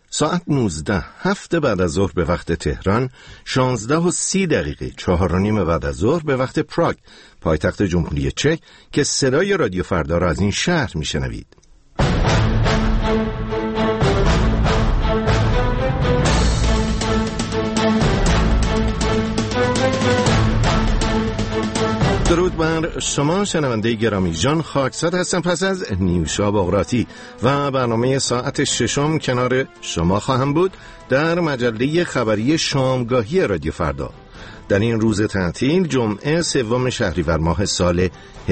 ساعت 19 7 بعد از ظهر به وقت تهران، 16:30 4:30 بعد از ظهر به وقت پراگ، پایتخت جمهوری چک، که صدای رادیو فردا را از این شهر میشنوید. درود بر شما شنونده گرامی، جان خاکزاد هستم. پس از نیوشا بغراتی و برنامه ساعت 6 کنار شما خواهم بود در مجله خبری شامگاهی رادیو فردا. در این روز تعطیل، جمعه 3 شهریور ماه سال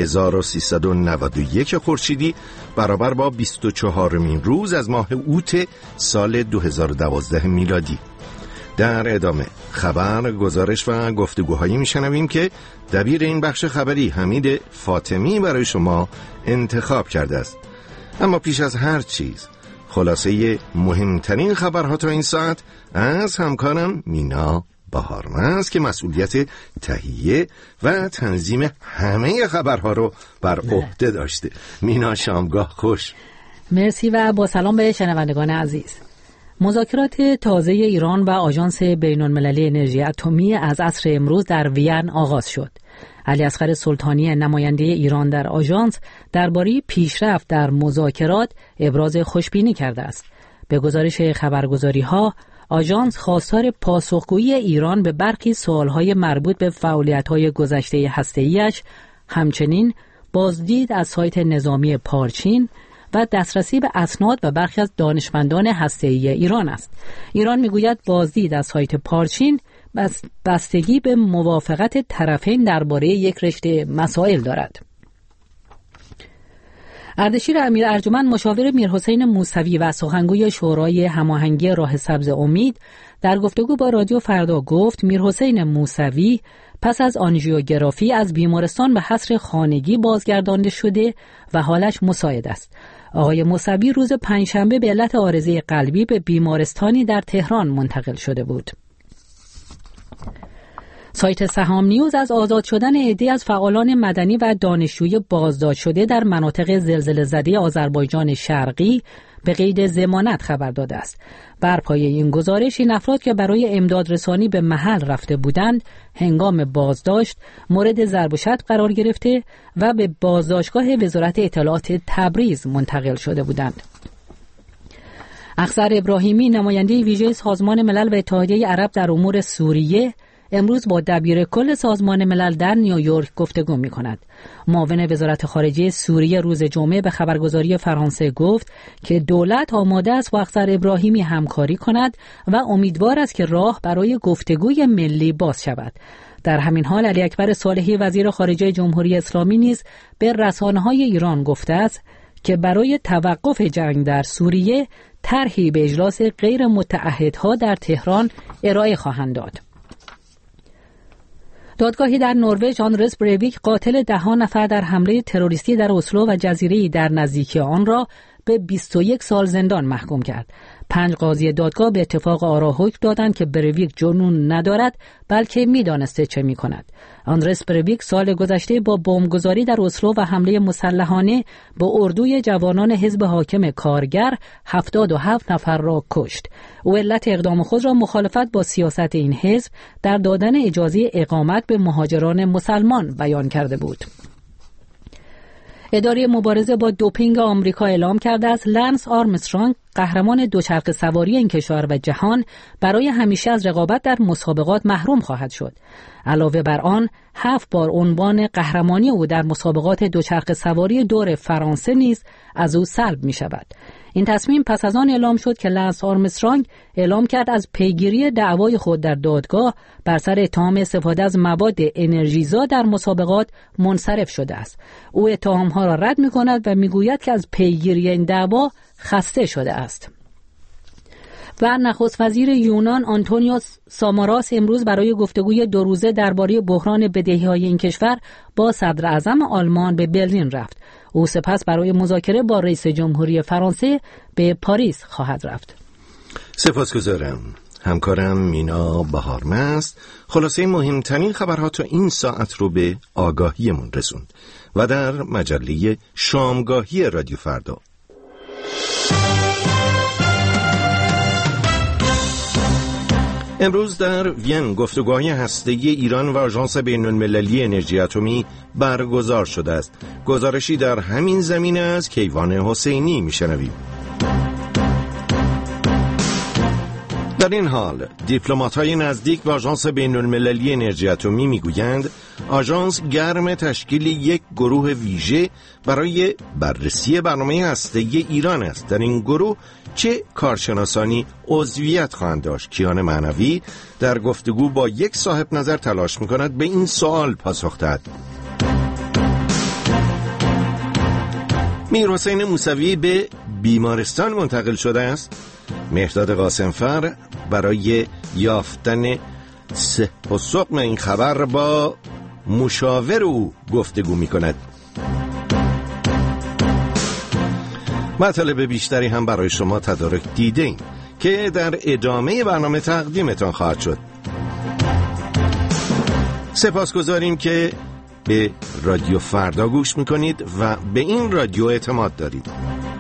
1391 خورشیدی، برابر با 24مین روز از ماه اوت سال 2012 میلادی. در ادامه خبر، گزارش و گفتگوهایی میشنویم که دبیر این بخش خبری حمید فاطمی برای شما انتخاب کرده است. اما پیش از هر چیز، خلاصه مهمترین خبرها تا این ساعت از همکارم مینا بهارمند که مسئولیت تهیه و تنظیم همه خبرها رو بر عهده داشته. مینا، شامگاه خوش. مرسی و با سلام به شنوندگان عزیز. مذاکرات تازه ایران و آژانس بین‌المللی انرژی اتمی از عصر امروز در وین آغاز شد. علیاصغر سلطانی، نماینده ایران در آژانس، درباره پیشرفت در مذاکرات ابراز خوشبینی کرده است. به گزارش خبرگزاری‌ها، آژانس خواستار پاسخگویی ایران به برخی سوال‌های مربوط به فعالیت‌های گذشته هسته‌ای‌اش، همچنین بازدید از سایت نظامی پارچین و دسترسی به اسناد و برخی از دانشمندان هسته‌ای ایران است. ایران میگوید بازدید از سایت پارچین بستگی به موافقت طرفین درباره یک رشته مسائل دارد. اردشیر امیر ارجمند، مشاور میرحسین موسوی و سخنگوی شورای هماهنگی راه سبز امید، در گفتگو با رادیو فردا گفت میرحسین موسوی پس از آنژیوگرافی از بیمارستان به حصر خانگی بازگردانده شده و حالش مساعد است. آقای موسوی روز پنجشنبه به علت عارضه قلبی به بیمارستانی در تهران منتقل شده بود. سایت سهام نیوز از آزاد شدن عده‌ای از فعالان مدنی و دانشجوی بازداشت شده در مناطق زلزله زده آذربایجان شرقی به قید ضمانت خبر داده است. بر پایه این گزارش، این افراد که برای امداد رسانی به محل رفته بودند، هنگام بازداشت مورد ضرب و شتم قرار گرفته و به بازداشتگاه وزارت اطلاعات تبریز منتقل شده بودند. اخضر ابراهیمی، نماینده ویژه سازمان ملل و اتحادیه عرب در امور سوریه، امروز با دبیر کل سازمان ملل در نیویورک گفتگو می‌کند. معاون وزارت خارجه سوریه روز جمعه به خبرگزاری فرانسه گفت که دولت آماده است با اخضر ابراهیمی همکاری کند و امیدوار است که راه برای گفتگوی ملی باز شود. در همین حال، علی اکبر صالحی، وزیر خارجه جمهوری اسلامی، نیز به رسانه‌های ایران گفته است که برای توقف جنگ در سوریه طرحی به اجلاس غیر متعهدها در تهران ارائه خواهند داد. دادگاهی در نروژ آندرس بریویک، قاتل 10 نفر در حمله تروریستی در اسلو و جزیره‌ای در نزدیکی آن را به 21 سال زندان محکوم کرد. 5 قاضی دادگاه به اتفاق آرا حکم دادند که بریویک جنون ندارد، بلکه می‌دانسته چه می‌کند. آندرس بریویک سال گذشته با بمبگذاری در اسلو و حمله مسلحانه به اردوی جوانان حزب حاکم کارگر 77 نفر را کشت. او علت اقدام خود را مخالفت با سیاست این حزب در دادن اجازه اقامت به مهاجران مسلمان بیان کرده بود. اداره مبارزه با دوپینگ آمریکا اعلام کرده است لنس آرمسترانگ، قهرمان دوچرخه سواری این کشور و جهان، برای همیشه از رقابت در مسابقات محروم خواهد شد. علاوه بر آن، 7 بار عنوان قهرمانی او در مسابقات دوچرخه سواری دور فرانسه نیز از او سلب می شود. این تصمیم پس از آن اعلام شد که لنس آرمسترانگ اعلام کرد از پیگیری دعوای خود در دادگاه بر سر اتهام استفاده از مواد انرژیزا در مسابقات منصرف شده است. او اتهام‌ها را رد می‌کند و می‌گوید که از پیگیری این دعوا خسته شده است. و نخست وزیر یونان آنتونیوس ساماراس امروز برای گفتگوی 2 روزه درباره بحران بدهی‌های این کشور با صدر اعظم آلمان به برلین رفت. او سپس برای مذاکره با رئیس جمهوری فرانسه به پاریس خواهد رفت. سپاسگزارم. همکارم مینا بهارمند خلاصه مهمترین خبرها تا این ساعت رو به آگاهیمون رسوند و در مجله شامگاهی رادیو فردا امروز در وین گفتگوهای هسته‌ای ایران و آژانس بین‌المللی انرژی اتمی برگزار شده است. گزارشی در همین زمینه از کیوان حسینی میشنویم. در این حال دیپلمات‌های نزدیک به آژانس بین‌المللی انرژی اتمی میگویند آژانس گرم تشکیل یک گروه ویژه برای بررسی برنامه هسته‌ای ایران است. در این گروه چه کارشناسانی عضویت خواهند داشت؟ کیان معنوی در گفتگو با یک صاحب نظر تلاش می‌کند به این سوال پاسخ دهد. میرحسین موسوی به بیمارستان منتقل شده است. مهرداد قاسمفر برای یافتن صحت و سقم این خبر با مشاور او گفتگو می‌کند. مطالب بیشتری هم برای شما تدارک دیدیم که در ادامه برنامه تقدیمتان خواهد شد. سپاسگزاریم که به رادیو فردا گوش میکنید و به این رادیو اعتماد دارید.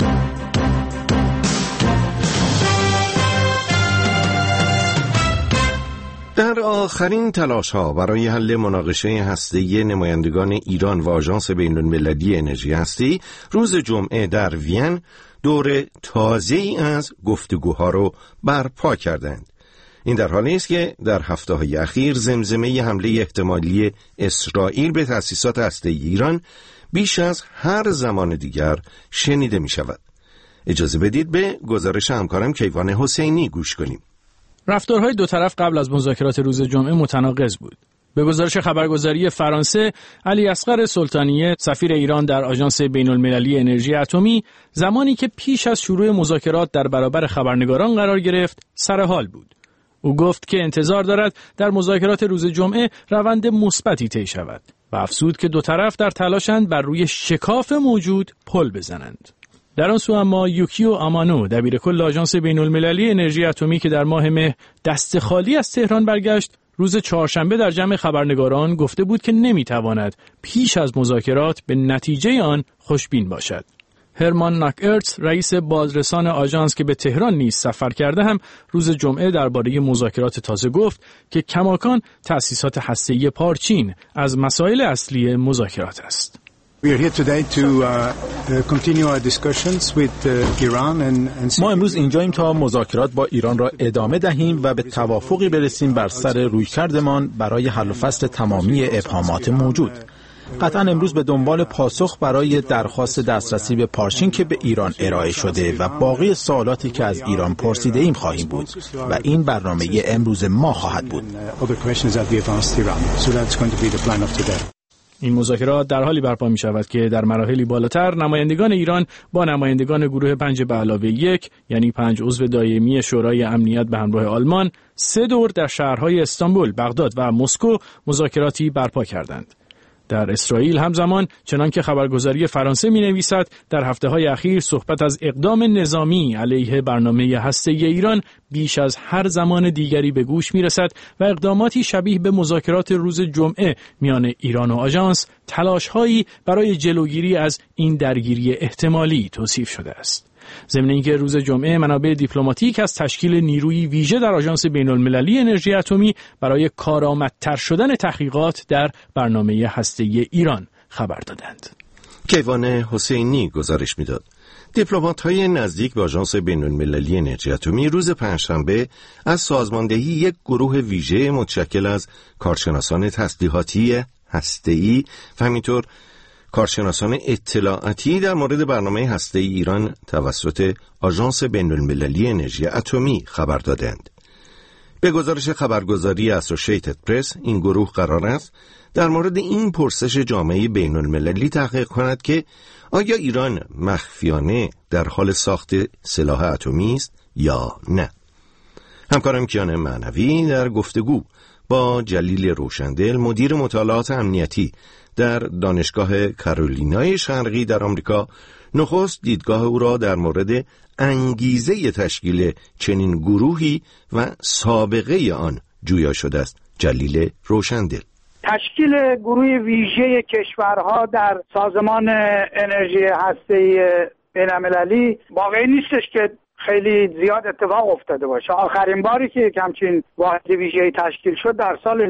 در آخرین تلاش‌ها برای حل مناقشه هسته‌ای نمایندگان ایران و آژانس بین‌المللی انرژی هسته‌ای روز جمعه در وین دور تازه‌ای از گفتگوها رو برپا کردند. این در حالی است که در هفته‌های اخیر زمزمه حمله احتمالی اسرائیل به تأسیسات هسته‌ای ایران بیش از هر زمان دیگر شنیده می‌شود. اجازه بدید به گزارش همکارم کیوان حسینی گوش کنیم. رفتارهای دو طرف قبل از مذاکرات روز جمعه متناقض بود. به گزارش خبرگزاری فرانسه، علی اصغر سلطانیه، سفیر ایران در آژانس بین‌المللی انرژی اتمی، زمانی که پیش از شروع مذاکرات در برابر خبرنگاران قرار گرفت، سر حال بود. او گفت که انتظار دارد در مذاکرات روز جمعه روند مثبتی طی شود و افزود که دو طرف در تلاشند بر روی شکاف موجود پل بزنند. در آن سو اما یوکیو آمانو، دبیرکل آژانس بین‌المللی انرژی اتمی که در ماه مه دست خالی از تهران برگشت، روز چهارشنبه در جمع خبرنگاران گفته بود که نمیتواند پیش از مذاکرات به نتیجه آن خوشبین باشد. هرمان ناک‌ارتس، رئیس بازرسان آژانس که به تهران نیز سفر کرده، هم روز جمعه درباره مذاکرات تازه گفت که کماکان تأسیسات هسته‌ای پارچین از مسائل اصلی مذاکرات است. ما امروز اینجاییم تا مذاکرات با ایران را ادامه دهیم و به توافقی برسیم بر سر رویکردمان برای حل و فصل تمامی ابهامات موجود. قطعا امروز به دنبال پاسخ برای درخواست دسترسی به پارچین که به ایران ارائه شده و باقی سوالاتی که از ایران پرسیده ایم خواهیم بود و این برنامه امروز ما خواهد بود. این مذاکرات در حالی برپا می شود که در مراحلی بالاتر نمایندگان ایران با نمایندگان گروه 5+1 یعنی 5 عضو دائمی شورای امنیت به همراه آلمان 3 دور در شهرهای استانبول، بغداد و مسکو مذاکراتی برپا کردند. در اسرائیل همزمان چنان که خبرگزاری فرانسه می‌نویسد در هفته‌های اخیر صحبت از اقدام نظامی علیه برنامه هسته‌ای ایران بیش از هر زمان دیگری به گوش می‌رسد و اقداماتی شبیه به مذاکرات روز جمعه میان ایران و آژانس تلاش‌هایی برای جلوگیری از این درگیری احتمالی توصیف شده است. ضمن اینکه روز جمعه منابع دیپلماتیک از تشکیل نیروی ویژه در آژانس بین‌المللی انرژی اتمی برای کارآمدتر شدن تحقیقات در برنامه هسته‌ای ایران خبر دادند. کیوان حسینی گزارش میداد. دیپلمات‌های نزدیک به آژانس بین‌المللی انرژی اتمی روز پنجشنبه از سازماندهی یک گروه ویژه متشکل از کارشناسان تسلیحاتی هسته‌ای و همینطور کارشناسان اطلاعاتی در مورد برنامه هسته‌ای ایران توسط آژانس بین‌المللی انرژی اتمی خبر دادند. به گزارش خبرگزاری اسوشیتد پرس، این گروه قرار است در مورد این پرسش جامعه بین‌المللی تحقیق کند که آیا ایران مخفیانه در حال ساخت سلاح اتمی است یا نه. همکارم کیان معنوی در گفتگو با جلیل روشندل، مدیر مطالعات امنیتی در دانشگاه کارولینای شرقی در آمریکا، نخست دیدگاه او را در مورد انگیزه تشکیل چنین گروهی و سابقه آن جویا شده است. جلیل روشندل: تشکیل گروه ویژه کشورها در سازمان انرژی هسته‌ای بین‌المللی واقعی نیستش که خیلی زیاد اتفاق افتاده باشه. آخرین باری که همچین واحد ویژه‌ای تشکیل شد در سال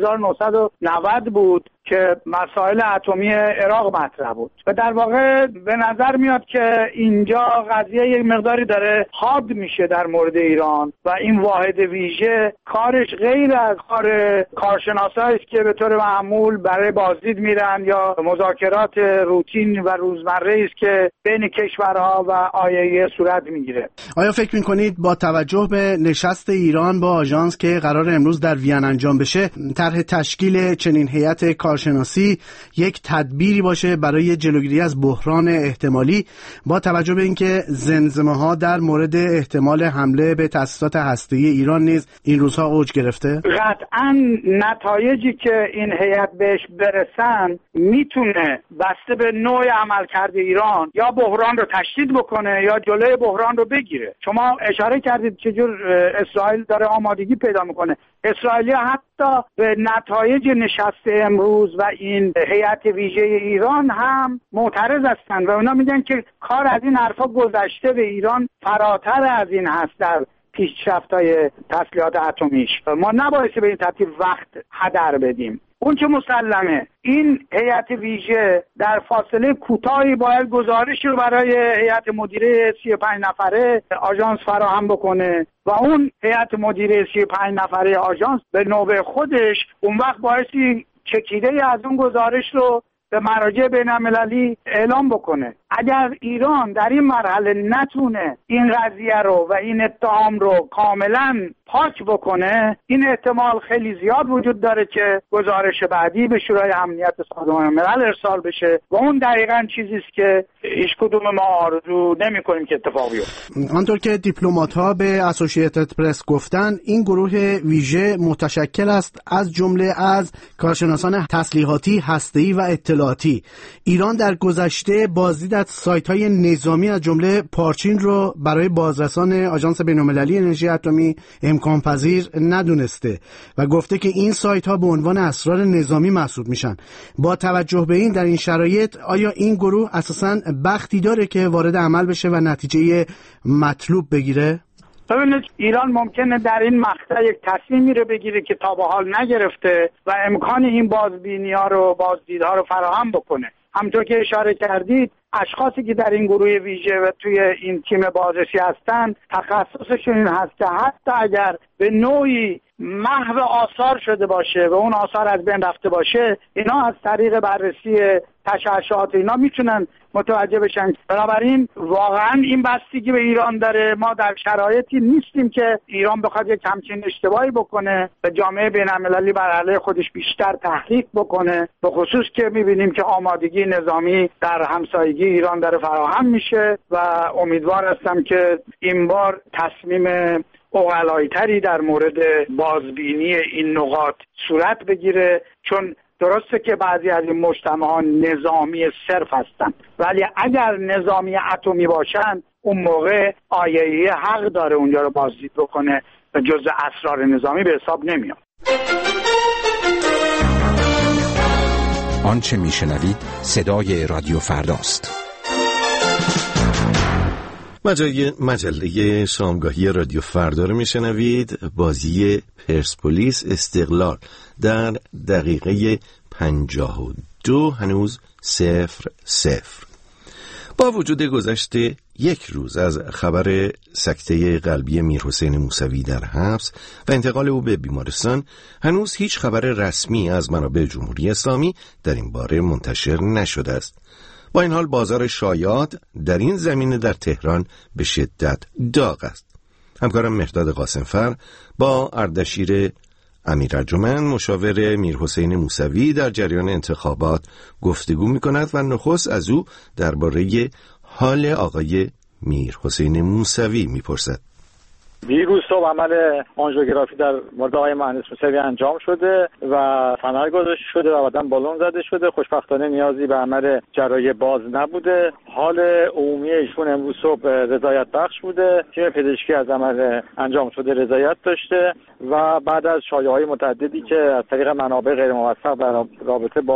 1990 بود که مسائل اتمی عراق مطرح بود و در واقع به نظر میاد که اینجا قضیه یک مقداری داره حاد میشه در مورد ایران و این واحد ویژه کارش غیر از کار کارشناسایی است که به طور معمول برای بازدید میرن یا مذاکرات روتین و روزمره است که بین کشورها و IAEA صورت میگیره. آیا فکر میکنید با توجه به نشست ایران با آژانس که قرار امروز در وین انجام بشه، طرح تشکیل چنین هیئت کارشناسی یک تدبیری باشه برای جلوگیری از بحران احتمالی، با توجه به اینکه زمزمه‌ها در مورد احتمال حمله به تأسیسات هسته‌ای ایران نیز این روزها اوج گرفته؟ قطعاً نتایجی که این هیئت بهش برسن میتونه بسته به نوع عملکرد ایران یا بحران رو تشدید بکنه یا جلوی بحران رو بگیره. شما اشاره کردید چجور اسرائیل داره آمادگی پیدا میکنه. اسرائیلی حتی به نتایج نشست امروز و این هیئت ویژه ایران هم معترض هستند و اونا میگن که کار از این حرفا گذشته، به ایران فراتر از این هست در پیشرفت‌های تسلیحات اتمیش. ما نباید به این ترتیب وقت هدر بدیم. اون که مسلمه این هیئت ویژه در فاصله کوتاهی باید گزارش رو برای هیئت مدیره 35 نفره آژانس فراهم بکنه و اون هیئت مدیره 35 نفره آژانس به نوبه خودش اون وقت بایستی چکیده از اون گزارش رو به مراجع بین‌المللی اعلام بکنه. اگر ایران در این مرحله نتونه این قضیه رو و این اتهام رو کاملا پاک بکنه، این احتمال خیلی زیاد وجود داره که گزارش بعدی به شورای امنیت سازمان ملل ارسال بشه و اون دقیقاً چیزی است که هیچ کدوم ما آرزو نمی‌کنیم که اتفاق بیفته. آنطور که دیپلمات‌ها به اسوسییتد پرس گفتن، این گروه ویژه متشکل است از جمله از کارشناسان تسلیحاتی، هسته‌ای و اطلاعاتی. ایران در گذشته بازدید از سایت‌های نظامی از جمله پارچین رو برای بازرسان آژانس بین‌المللی انرژی اتمی امکان پذیر ندونسته و گفته که این سایت‌ها به عنوان اسرار نظامی محسوب میشن. با توجه به این، در این شرایط آیا این گروه اساساً بختی داره که وارد عمل بشه و نتیجه مطلوب بگیره؟ ببینید، ایران ممکنه در این مقطع یک تصمیمی رو بگیره که تا به حال نگرفته و امکان این بازبینی‌ها رو، بازدیدها رو فراهم بکنه. همونطور که اشاره کردید، اشخاصی که در این گروه ویژه و توی این تیم بازرسی هستند تخصصشون این هست که حتی اگر به نوعی محو آثار شده باشه و اون آثار از بین رفته باشه، اینا از طریق بررسی تشعشعات اینا میتونن متوجه بشن. بنابراین واقعا این بستگی به ایران داره. ما در شرایطی نیستیم که ایران بخواد یک همچین اشتباهی بکنه و جامعه بین‌المللی بر علیه خودش بیشتر تحریک بکنه، به خصوص که میبینیم که آمادگی نظامی در همسایگی ایران داره فراهم میشه و امیدوار هستم که این بار تصمیم عقلایی‌تری در مورد بازبینی این نقاط صورت بگیره، چون درسته که بعضی از این مجتمع‌ها نظامی صرف هستند، ولی اگر نظامی اتمی باشن اون موقع IAEA حق داره اونجا رو بازدید بکنه و جزء اسرار نظامی به حساب نمیاد. آنچه میشنوید صدای رادیو فرداست. مجله شامگاهی رادیو فردا رو میشنوید. بازی پرسپولیس استقلال در دقیقه 52 هنوز 0-0. با وجود گذشت یک روز از خبر سکته قلبی میرحسین موسوی در حبس و انتقال او به بیمارستان، هنوز هیچ خبر رسمی از منابع جمهوری اسلامی در این باره منتشر نشده است. با این حال بازار شایعات در این زمینه در تهران به شدت داغ است. همکارم مهرداد قاسمفر با اردشیر امیررجمند مشاور میرحسین موسوی در جریان انتخابات گفتگو می‌کند و نخست از او درباره حال آقای میرحسین موسوی می‌پرسد. دیروز صبح عمل آنژیوگرافی در مورد آقای مهندس موسوی انجام شده و فنر گذاشته شده و بعداً بالون زده شده. خوشبختانه نیازی به عمل جراحی باز نبوده. حال عمومی ایشون امروز صبح رضایت بخش بوده. تیم پزشکی از عمل انجام شده رضایت داشته و بعد از شایعه‌های متعددی که از طریق منابع غیر موثق در رابطه با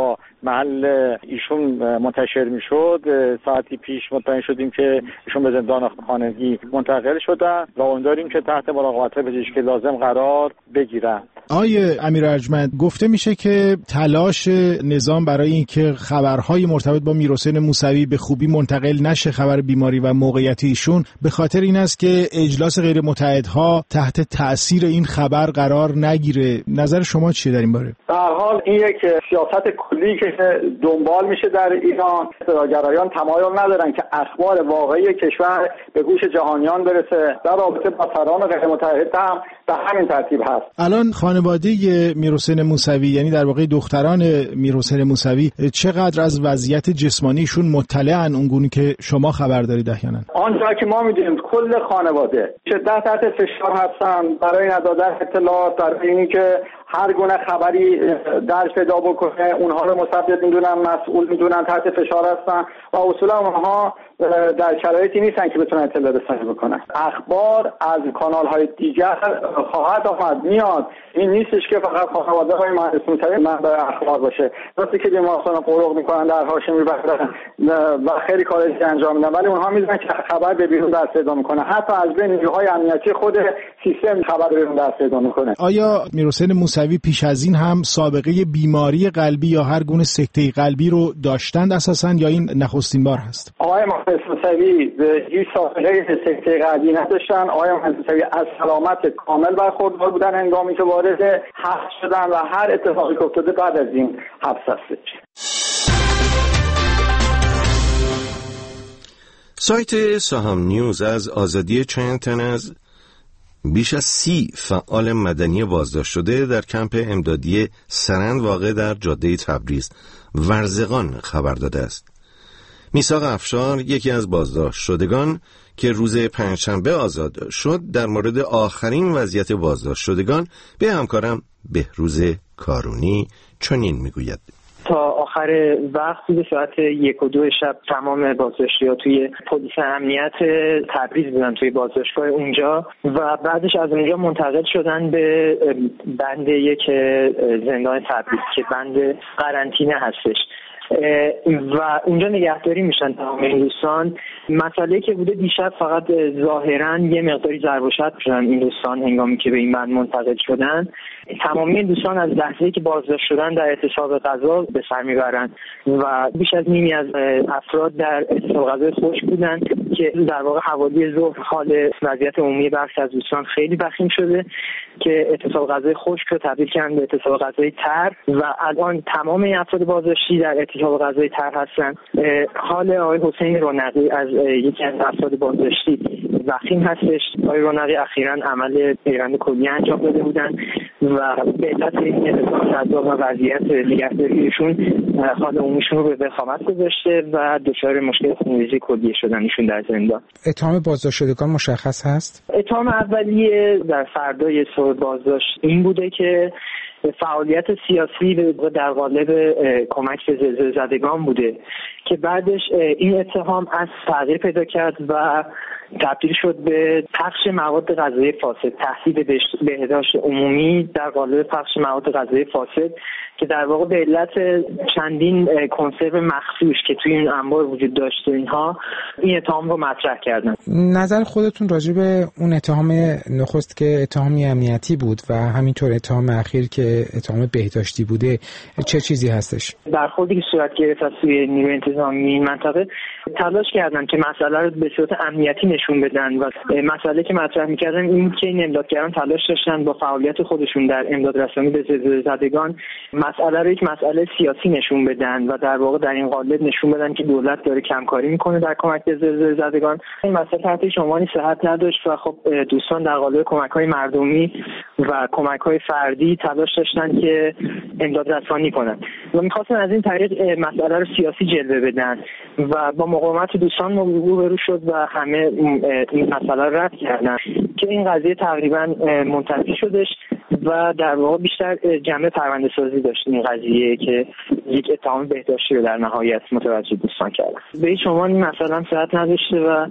محل ایشون منتشر میشد ساعتی پیش مطمئن شدیم که ایشون به زندان خانگی منتقل شدن و امیدواریم که تحت مراقبت پزشکی لازم قرار بگیرن. آقای امیر ارجمند، گفته میشه که تلاش نظام برای اینکه خبرهای مرتبط با میرحسین موسوی به خوبی منتقل نشه، خبر بیماری و موقعیت ایشون، به خاطر این است که اجلاس غیر متحدها تحت تأثیر این خبر قرار نگیره. نظر شما چیه در این باره؟ در حال این یک سیاست کلی که دنبال میشه در ایران. اطلاع‌گرایان تمایل ندارن که اخبار واقعی کشور به گوش جهانیان برسه. در رابطه با سران غیر متحد هم به همین ترتیب هست. الان خانواده میرحسین موسوی، یعنی در واقع دختران میرحسین موسوی، چقدر از وضعیت جسمانیشون مطلعن اونگونه که شما خبر دارید احیانا؟ آنجا که ما میدونیم کل خانواده شدت تحت فشار هستن برای ندادن اطلاعات، برای اینکه هر گونه خبری درج پیدا بکنه اونها رو مسبب میدونن، مسئول میدونن، تحت فشار هستن و اصولا اونها در شرایطی نیستن که بتونن اطلاع رسانی بکنن. اخبار از کانال‌های دیگر خواهد آمد، میاد. این نیستش که فقط خانواده های مهندس موسوی منبع اخبار باشه. درسته که بیمارستان قرق میکنن، در هاشم میبرن و خیلی کارایی انجام میدن، ولی اونها میدونن که خبر به بیرون دست پیدا میکنه. حتی از بین نیروهای امنیتی خود سیستم خبر به بیرون دست پیدا میکنه. آیا میرحسین موسوی پیش از این هم سابقه بیماری قلبی یا هر گونه سکته قلبی رو داشتند اساساً، یا این نخستین بار هست؟ آقای مهندس موسوی هیچ سابقه سکته قلبی نداشتن. آقای مهندس موسوی از سلامت کامل برخوردار بودن هنگامی که وارد حبس شدن و هر اتفاقی که افتاده بعد از این حبس هستش. سایت سهام نیوز از آزادی چند تن از بیش از 30 فعال مدنی بازداشت شده در کمپ امدادی سرند واقع در جاده تبریز ورزقان خبر داده است. میثاق افشار، یکی از بازداشت شدگان که روز پنجشنبه آزاد شد، در مورد آخرین وضعیت بازداشت شدگان به همکارم بهروز کارونی چنین میگوید: تا آخر وقت به ساعت 1 و 2 شب تمام بازداشتی‌ها توی پلیس امنیت تبریز بودن توی بازداشتگاه اونجا و بعدش از اونجا منتقل شدن به بند 1 زندان تبریز که بند قرنطینه هستش و اونجا نگهداری میشن تمام این دوستان. مسئله که بوده دیشب فقط ظاهرا یه مقداری ضرب و شتم شدن این دوستان هنگامی که به این بند منتقل شدن. تمامی دوستان از لحظه‌ای که بازداشت شدن در اعتصاب غذا به سر میبرن و بیش از نیمی از افراد در اعتصاب غذای خشک بودن که در واقع حوالی ظهر حال وضعیت عمومی برخی از دوستان خیلی وخیم شده که اعتصاب غذای خشک رو تبدیل کردن به اعتصاب غذای تر و الان تمام افراد بازداشتی در اعتصاب غذای تر هستن. حال آقای حسین رونقی از یکی از افراد بازداشتی وخیم هستش. آقای رونقی اخیراً عمل پیوند کلیه انجام داده بودن و به علت این اعتصاب غذا و وضعیت نگهداریشون حال عمومیشون رو به وخامت گذاشته و دچار مشکل خونریزی کلیه شدن ایشون در زندان. اتهام بازداشت شدگان مشخص هست؟ اتهام اولیه در فردای صبح بازداشت این بوده که فعالیت سیاسی در قالب کمک به زلزله زدگان بوده که بعدش این اتهام از تغییر پیدا کرد و تبدیل شد به پخش مواد غذایی فاسد، تهدید بهداشت عمومی در قالب پخش مواد غذایی فاسد که در واقع به علت چندین کنسرو مخصوص که توی این انبار وجود داشته اینها این اتهام رو مطرح کردن. نظر خودتون راجع به اون اتهام نخست که اتهامی امنیتی بود و همینطور اتهام اخیر که اتهام بهداشتی بوده چه چیزی هستش؟ برخوردی که صورت گرفت از سوی نیروی انتظامی این منطقه تلاش کردن که مسئله رو به صورت امنیتی نشون بدن و مسئله که مطرح می‌کردن این که این امدادگران تلاش داشتن با فعالیت خودشون در امداد رسانی به زلزله زدگان مسئله رو یک مسئله سیاسی نشون بدن و در واقع در این قالب نشون بدن که دولت داره کمکاری میکنه در کمک به زلزله زدگان. این مسئله تحت عنوانی صحت نداشت و خب دوستان در قالب کمک‌های مردمی و کمک‌های فردی تلاش داشتن که امداد رسانی کنن و می‌خواستن از این طریق مسئله رو سیاسی جلوه بدن و با مقاومت دوستان روبرو شد و همه این مسئله رو رد کردن که این قضیه تقریبا منتفی شدش و در واقع بیشتر جنبه پرونده سازی داشت این قضیه که یک اتهام بهداشتی رو در نهایت متوجه دوستان کردن. به هیچ عنوان این مسئله هم صحت نداشته و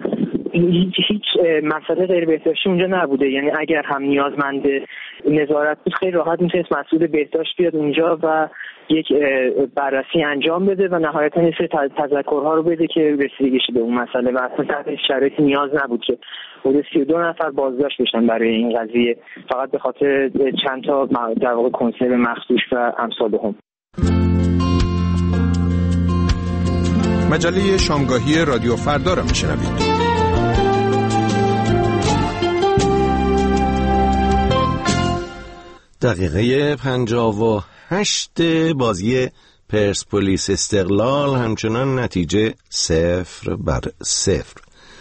هیچ مسئله غیر بهداشتی اونجا نبوده. یعنی اگر هم نیازمند نظارت بود خیلی راحت میتونست مسئول بهداشت بیاد اونجا و یک بررسی انجام بده و نهایتا یه سری تذکرها رو بده که رسیدگی شه به اون مسئله و اصلا تحت شرایط نیاز نبود که حدود 32 نفر بازداشت بشن برای این قضیه، فقط به خاطر چند تا در واقع کنسرو مخصوص و امثال هم. مجله شامگاهی رادیو فردا را میشنوید. دقیقه 58 بازی پرسپولیس استقلال، همچنان نتیجه 0-0.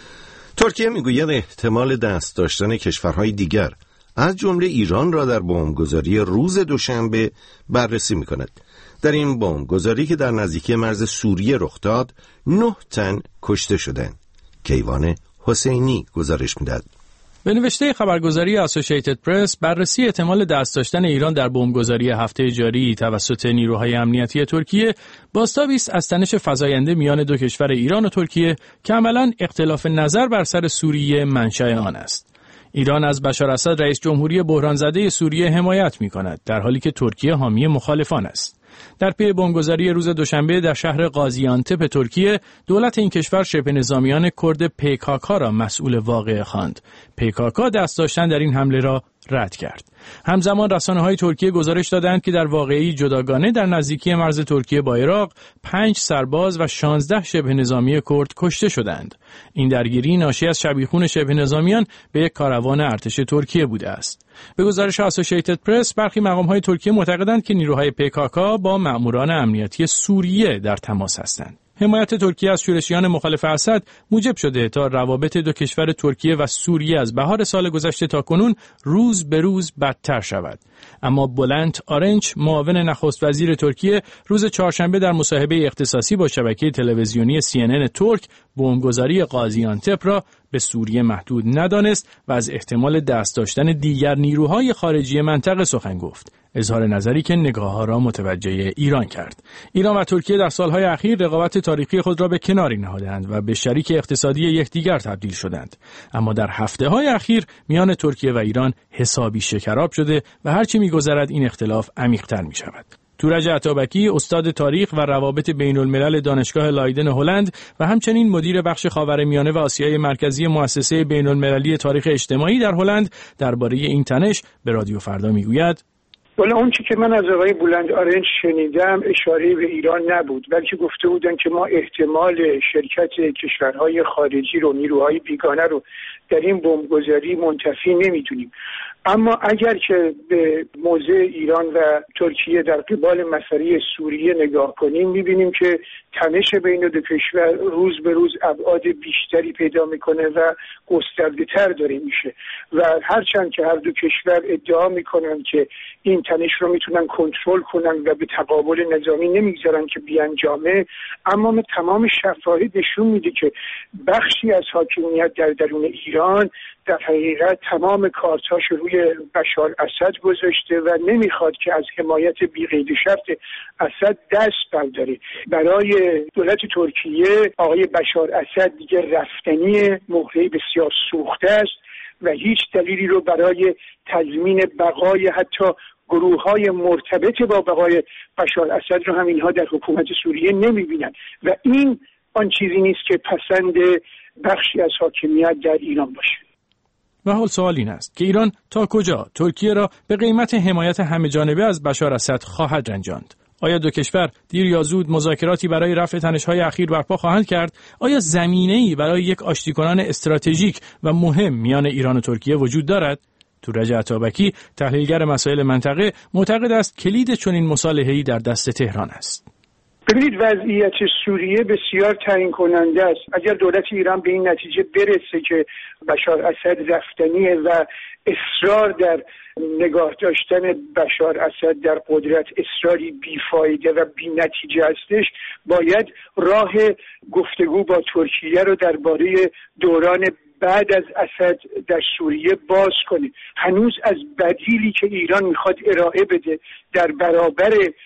ترکیه میگوید احتمال دست داشتن کشورهای دیگر از جمله ایران را در بمبگذاری روز دوشنبه بررسی میکند. در این بمبگذاری که در نزدیکی مرز سوریه رخ داد 9 تن کشته شدند. کیوان حسینی گزارش میدهد. به نوشته خبرگزاری اسوسییتد پرس، بررسی احتمال دست داشتن ایران در بمبگذاری هفته جاری توسط نیروهای امنیتی ترکیه بازتابی است از تنش فزاینده میان دو کشور ایران و ترکیه که عملاً اختلاف نظر بر سر سوریه منشأ آن است. ایران از بشار اسد رئیس جمهوری بحران زده سوریه حمایت می‌کند، در حالی که ترکیه حامی مخالفان است. در پی بمبگذاری روز دوشنبه در شهر قازیانتپ ترکیه، دولت این کشور شبه نظامیان کرد PKK را مسئول واقعه خواند. PKK دست داشتن در این حمله را رد کرد. همزمان رسانه‌های ترکیه گزارش دادند که در واقعه‌ای جداگانه در نزدیکی مرز ترکیه با عراق 5 سرباز و 16 شبه نظامی کرد کشته شدند. این درگیری ناشی از شبیخون شبه نظامیان به یک کاروان ارتش ترکیه بوده است. به گزارش اسوسییتد پرس، برخی مقام‌های ترکیه معتقدند که نیروهای PKK با مأموران امنیتی سوریه در تماس هستند. حمایت ترکیه از شورشیان مخالف اسد موجب شده تا روابط دو کشور ترکیه و سوریه از بهار سال گذشته تا کنون روز به روز بدتر شود. اما بولند آرنج، معاون نخست وزیر ترکیه، روز چهارشنبه در مصاحبه اختصاصی با شبکه تلویزیونی CNN ترک بمبگذاری قازیانتپ را به سوریه محدود ندانست و از احتمال دست داشتن دیگر نیروهای خارجی منطقه سخن گفت. اظهار نظری که نگاه‌ها را متوجه ایران کرد. ایران و ترکیه در سالهای اخیر رقابت تاریخی خود را به کناری نهادند و به شریک اقتصادی یکدیگر تبدیل شدند. اما در هفته‌های اخیر میان ترکیه و ایران حسابی شکراب شده و هرچی می‌گذرد این اختلاف عمیق‌تر می‌شود. تورج عطابکی، استاد تاریخ و روابط بین‌الملل دانشگاه لایدن هلند و همچنین مدیر بخش خاورمیانه و آسیای مرکزی مؤسسه بین‌المللی تاریخ اجتماعی در هلند، درباره این تنش به رادیو فردا میگوید: ولی اون چی که من از آقای بولند آرنج شنیدم اشاره به ایران نبود، بلکه گفته بودن که ما احتمال شرکت کشورهای خارجی رو، نیروهای بیگانه رو در این بمبگذاری منتفی نمیدونیم. اما اگر که به موضع ایران و ترکیه در قبال مسئله سوریه نگاه کنیم، میبینیم که تنش بین دو کشور روز به روز ابعاد بیشتری پیدا میکنه و گسترده تر داره میشه و هرچند که هر دو کشور ادعا میکنن که این تنش رو میتونن کنترل کنن و به تقابل نظامی نمیگذارن که بیانجامه، اما تمام شواهد نشون میده که بخشی از حاکمیت در درون ایران در حقیقت تمام کارتاش روی بشار اسد گذاشته و نمیخواد که از حمایت بی‌قید شرط اسد دست برداره. برای دولت ترکیه آقای بشار اسد دیگه رفتنی، مهره بسیار سوخته است و هیچ دلیلی رو برای تضمین بقای حتی گروه‌های مرتبط با بقای بشار اسد رو هم اینها در حکومت سوریه نمی‌بینن و این آن چیزی نیست که پسند بخشی از حاکمیت در ایران باشه. و حال سوال این است که ایران تا کجا ترکیه را به قیمت حمایت همه‌جانبه از بشار اسد خواهد رنجاند؟ آیا دو کشور دیر یا زود مذاکراتی برای رفع تنش‌های اخیر برپا خواهند کرد؟ آیا زمینه‌ای برای یک آشتی‌کنان استراتژیک و مهم میان ایران و ترکیه وجود دارد؟ تورج عطابکی، تحلیلگر مسائل منطقه، معتقد است کلید چنین مصالحه‌ای در دست تهران است. ببینید، وضعیت سوریه بسیار تعیین کننده است. اگر دولت ایران به این نتیجه برسه که بشار اسد رفتنیه و اصرار در نگاه داشتن بشار اسد در قدرت اصراری بیفایده و بی نتیجه هستش، باید راه گفتگو با ترکیه رو درباره دوران بعد از اسد در سوریه باز کنه. هنوز از بدیلی که ایران میخواد ارائه بده در برابر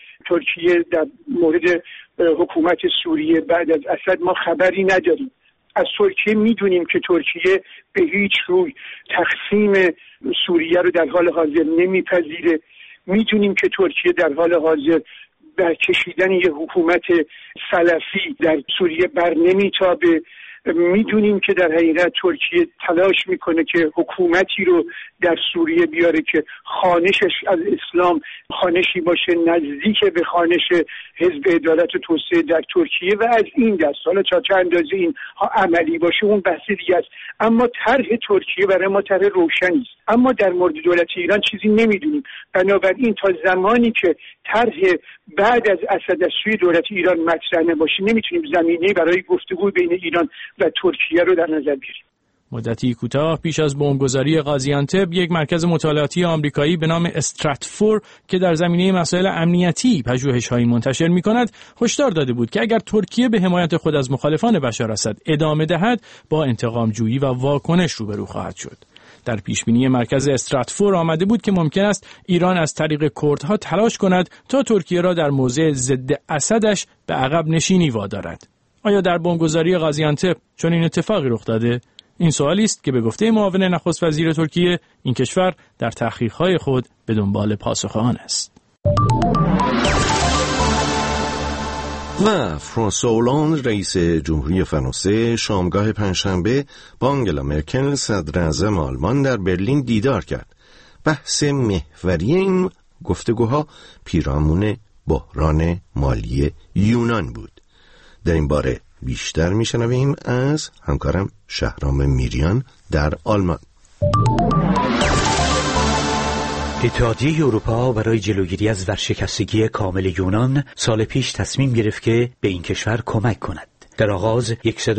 ترکیه در مورد حکومت سوریه بعد از اسد ما خبری نداریم. از ترکیه میدونیم که ترکیه به هیچ روی تقسیم سوریه رو در حال حاضر نمیپذیره. میدونیم که ترکیه در حال حاضر برکشیدن یه حکومت سلفی در سوریه بر نمیتابه. میدونیم که در حقیقت ترکیه تلاش میکنه که حکومتی رو در سوریه بیاره که خانشش از اسلام خانشی باشه نزدیک به خانش حزب عدالت و توسعه در ترکیه و از این دست. حالا تا چه اندازه این عملی باشه اون بحث دیگه است، اما طرح ترکیه برای ما طرح روشنی است. اما در مورد دولت ایران چیزی نمیدونیم. بنابراین تا زمانی که طرح بعد از اسد از سوی دولت ایران مطرح نباشه نمیتونیم زمینه برای گفتگو بین ایران و ترکیه رو در نظر بگیریم. مدتی کوتاه پیش از بمبگذاری غازی‌آنتب، یک مرکز مطالعاتی آمریکایی به نام استراتفور که در زمینه مسائل امنیتی پژوهش‌هایی منتشر می‌کند، هشدار داده بود که اگر ترکیه به حمایت خود از مخالفان بشار اسد ادامه دهد، با انتقام‌جویی و واکنش روبرو خواهد شد. در پیشبینی مرکز استراتفور آمده بود که ممکن است ایران از طریق کردها تلاش کند تا ترکیه را در موضع ضد اسدش به عقب نشینی وادارد. آیا در بمبگذاری غازی‌آنتب چنین اتفاقی رخ داده؟ این سوالی است که به گفته معاون نخست وزیر ترکیه، این کشور در تحقیق‌های خود به دنبال پاسخ آن است. و فرانسوا اولاند رئیس جمهوری فرانسه شامگاه پنجشنبه با آنگلا مرکل صدر اعظم آلمان در برلین دیدار کرد. بحث محوری این گفتگوها پیرامون بحران مالی یونان بود. در این باره بیشتر میشنویم از همکارم شهرام میریان در آلمان. اتحادیه اروپا برای جلوگیری از ورشکستگی کامل یونان سال پیش تصمیم گرفت که به این کشور کمک کند. در آغاز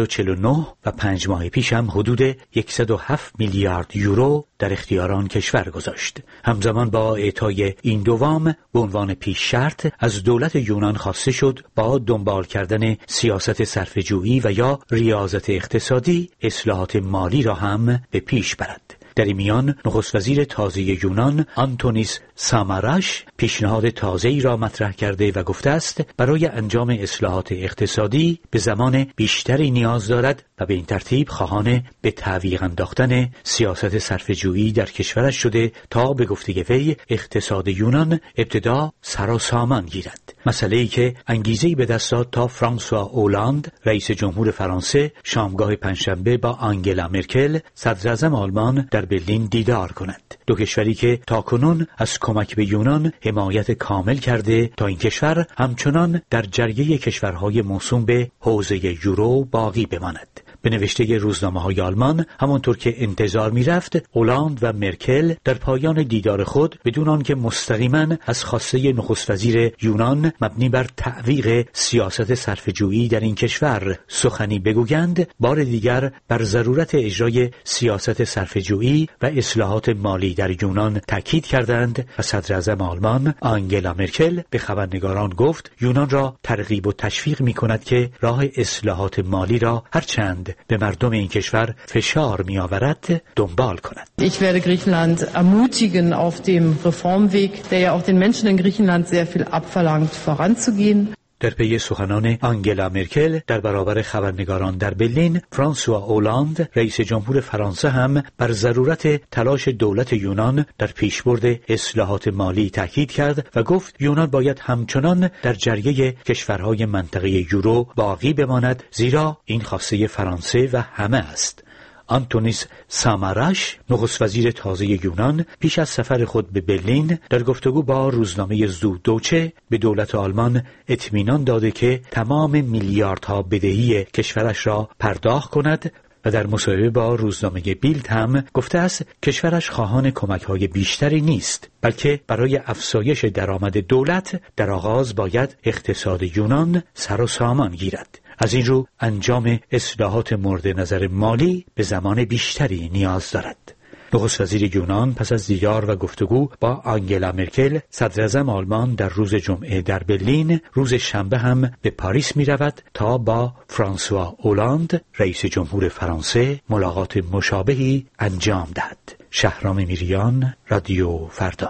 149 و 5 ماه پیش هم حدود 107 میلیارد یورو در اختیار آن کشور گذاشت. همزمان با اعطای این دو وام به عنوان پیش شرط از دولت یونان خواسته شد با دنبال کردن سیاست صرفه‌جویی و یا ریاضت اقتصادی اصلاحات مالی را هم به پیش برد. در این میان نخست وزیر تازه یونان آنتونیس ساماراش پیشنهاد تازه‌ای را مطرح کرده و گفته است برای انجام اصلاحات اقتصادی به زمان بیشتری نیاز دارد و به این ترتیب خواهان به تعویق انداختن سیاست صرفه‌جویی در کشورش شده تا به گفته وی اقتصاد یونان ابتدا سر و سامان گیرد. مسئله‌ای که انگیزه‌ای به دست داد تا فرانسوا اولاند رئیس جمهور فرانسه شامگاه پنجشنبه با آنگلا مرکل صدر اعظم آلمان در برلین دیدار کند. دو کشوری که تاکنون از کمک به یونان حمایت کامل کرده تا این کشور همچنان در جریه کشورهای موسوم به حوزه یورو باقی بماند. به نوشته روزنامه‌های آلمان، همانطور که انتظار می‌رفت، اولاند و مرکل در پایان دیدار خود بدون آنکه مستقیما از خواسته نخست وزیر یونان مبنی بر تعویق سیاست صرفه‌جویی در این کشور سخنی بگویند، بار دیگر بر ضرورت اجرای سیاست صرفه‌جویی و اصلاحات مالی در یونان تاکید کردند و صدر اعظم آلمان آنگلا مرکل به خبرنگاران گفت یونان را ترغیب و تشویق می‌کند که راه اصلاحات مالی را هرچند به مردم این کشور فشار می آورد دنبال کند. Ich werde Griechenland ermutigen, auf dem Reformweg, der ja auch den Menschen in Griechenland sehr viel abverlangt, voranzugehen. در پی سخنان آنگلا مرکل در برابر خبرنگاران در برلین، فرانسوا اولاند رئیس جمهور فرانسه هم بر ضرورت تلاش دولت یونان در پیشبرد اصلاحات مالی تاکید کرد و گفت یونان باید همچنان در جریه کشورهای منطقه یورو باقی بماند، زیرا این خواسته فرانسه و همه است. آنتونیس ساماراش نخست وزیر تازه یونان پیش از سفر خود به برلین در گفتگو با روزنامه زودوچه به دولت آلمان اطمینان داده که تمام میلیاردها بدهی کشورش را پرداخت کند و در مصاحبه با روزنامه بیلد هم گفته است کشورش خواهان کمک‌های بیشتری نیست، بلکه برای افزایش درآمد دولت در آغاز باید اقتصاد یونان سر و سامان گیرد. از این رو انجام اصلاحات مورد نظر مالی به زمان بیشتری نیاز دارد. نخست وزیر یونان پس از دیدار و گفتگو با آنگلا مرکل صدر اعظم آلمان در روز جمعه در برلین، روز شنبه هم به پاریس می رود تا با فرانسوا اولاند رئیس جمهور فرانسه ملاقات مشابهی انجام دهد. شهرام میریان، رادیو فردا.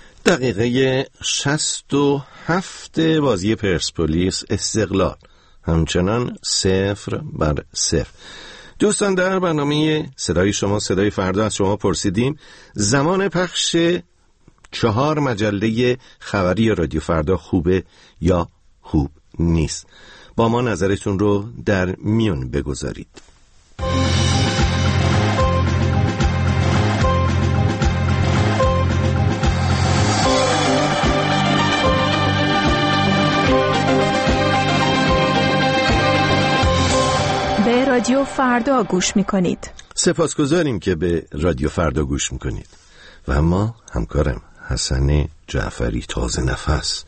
دقیقه 67 بازی پرسپولیس استقلال همچنان 0-0. دوستان، در برنامه صدای شما صدای فردا از شما پرسیدیم زمان پخش 4 مجله خبری رادیو فردا خوبه یا خوب نیست؟ با ما نظرتون رو در میون بگذارید. به رادیو فردا گوش میکنید. سپاسگزاریم که به رادیو فردا گوش میکنید. و اما همکارم حسن جعفری تازه نفس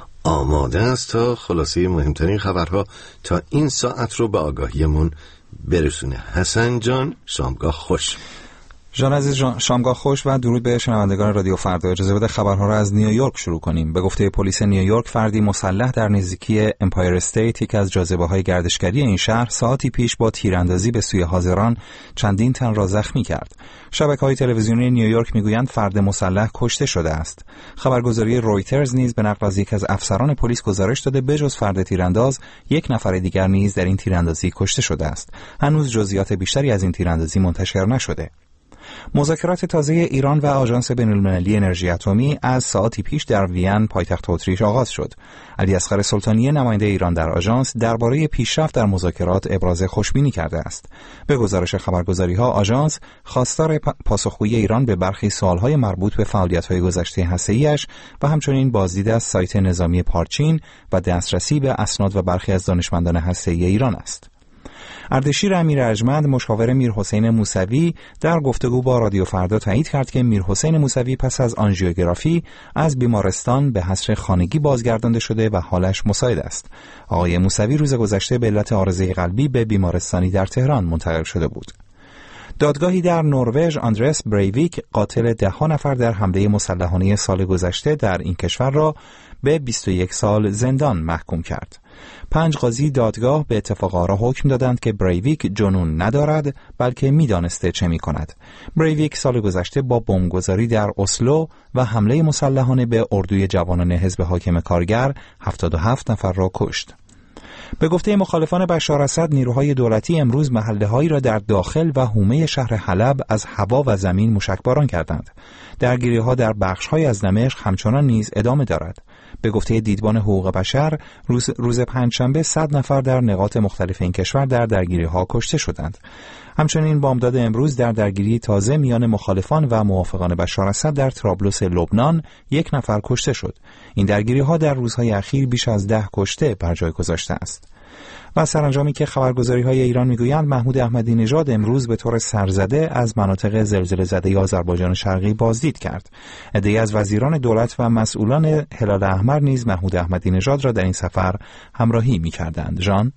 آماده است تا خلاصه مهمترین خبرها تا این ساعت رو به آگاهیمون برسونه. حسن جان، شامگاه خوش. جان عزیز، شامگاه خوش و درود به شنوندگان رادیو فردا. اجازه بده خبرها رو از نیویورک شروع کنیم. به گفته پلیس نیویورک، فردی مسلح در نزدیکی امپایر استیت، یک از جاذبه‌های گردشگری این شهر، ساعتی پیش با تیراندازی به سوی حاضران چندین تن را زخمی کرد. شبکه‌های تلویزیونی نیویورک میگویند فرد مسلح کشته شده است. خبرگزاری رویترز نیز به نقل از یک از افسران پلیس گزارش داده بجز فرد تیرانداز، یک نفر دیگر نیز در این تیراندازی کشته شده است. هنوز جزئیات بیشتری از این تیراندازی منتشر نشده. مذاکرات تازه ایران و آژانس بین‌المللی انرژی اتمی از ساعتی پیش در وین، پایتخت اتریش آغاز شد. علیاصغر سلطانی، نماینده ایران در آژانس، درباره پیشرفت در مذاکرات ابراز خوشبینی کرده است. به گزارش خبرگزاری‌ها، آژانس خواستار پاسخگویی ایران به برخی سوال‌های مربوط به فعالیت‌های گذشته هسته‌ای‌اش و همچنین بازدید از سایت نظامی پارچین و دسترسی به اسناد و برخی از دانشمندان هسته‌ای ایران است. اردشیر امیر ارجمند، مشاور میرحسین موسوی، در گفتگو با رادیو فردا تایید کرد که میرحسین موسوی پس از آنژیوگرافی از بیمارستان به حصر خانگی بازگردانده شده و حالش مساعد است. آقای موسوی روز گذشته به علت عارضه قلبی به بیمارستانی در تهران منتقل شده بود. دادگاهی در نروژ آندرس بریویک، قاتل 10 نفر در حمله مسلحانه سال گذشته در این کشور را به 21 سال زندان محکوم کرد. 5 قاضی دادگاه به اتفاق آرا حکم دادند که بریویک جنون ندارد بلکه میدانسته چه میکند. بریویک سال گذشته با بمبگذاری در اسلو و حمله مسلحانه به اردوی جوانان حزب حاکم کارگر 77 نفر را کشت. به گفته مخالفان بشار اسد، نیروهای دولتی امروز محله‌هایی را در داخل و حومه شهر حلب از هوا و زمین موشکباران کردند. درگیری‌ها در بخش‌های از دمشق همچنان نیز ادامه دارد. به گفته دیدبان حقوق بشر، روز پنجشنبه 100 نفر در نقاط مختلف این کشور در درگیری‌ها کشته شدند. همچنین بامداد امروز در درگیری تازه میان مخالفان و موافقان بشار اسد در طرابلس لبنان 1 نفر کشته شد. این درگیری‌ها در روزهای اخیر بیش از 10 کشته بر جای گذاشته است. و سرانجامی که خبرگزاری‌های ایران میگویند محمود احمدی نژاد امروز به طور سرزده از مناطق زلزله زده آذربایجان شرقی بازدید کرد. عده‌ای از وزیران دولت و مسئولان هلال احمر نیز محمود احمدی نژاد را در این سفر همراهی می‌کردند. جان،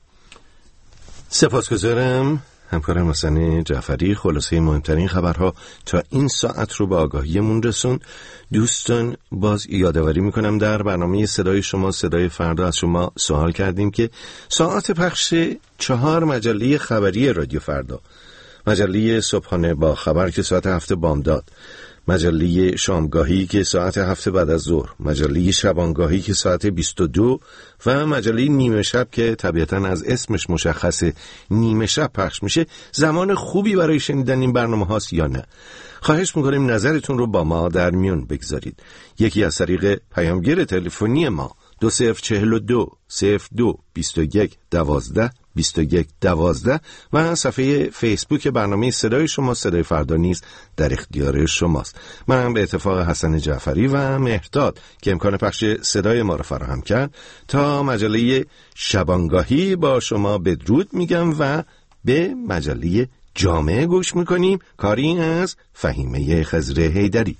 سپاسگزارم همکارم حسن جعفری. خلاصه مهمترین خبرها تا این ساعت رو به آگاهیمون رسوند. دوستان، باز یادآوری میکنم در برنامه صدای شما صدای فردا از شما سوال کردیم که ساعت پخش 4 مجله خبری رادیو فردا، مجله صبحانه با خبر که ساعت 7 بامداد، مجله شامگاهی که ساعت 7 بعد از ظهر، مجله شبانگاهی که ساعت 22 و مجله نیمه شب که طبیعتاً از اسمش مشخصه نیمه شب پخش میشه، زمان خوبی برای شنیدن این برنامه هاست یا نه؟ خواهش میکنیم نظرتون رو با ما در میون بگذارید. یکی از طریق پیامگیر تلفنی ما 2042 02 21 12 21 12 و صفحه فیسبوک برنامه صدای شما صدای فردا نیز در اختیار شماست. من به اتفاق حسن جعفری و مهرداد که امکان پخش صدای ما را فراهم کرد تا مجله شبانگاهی با شما بدرود میگم و به مجله جامعه گوش میکنیم، کاری از فهیمه خضر حیدری.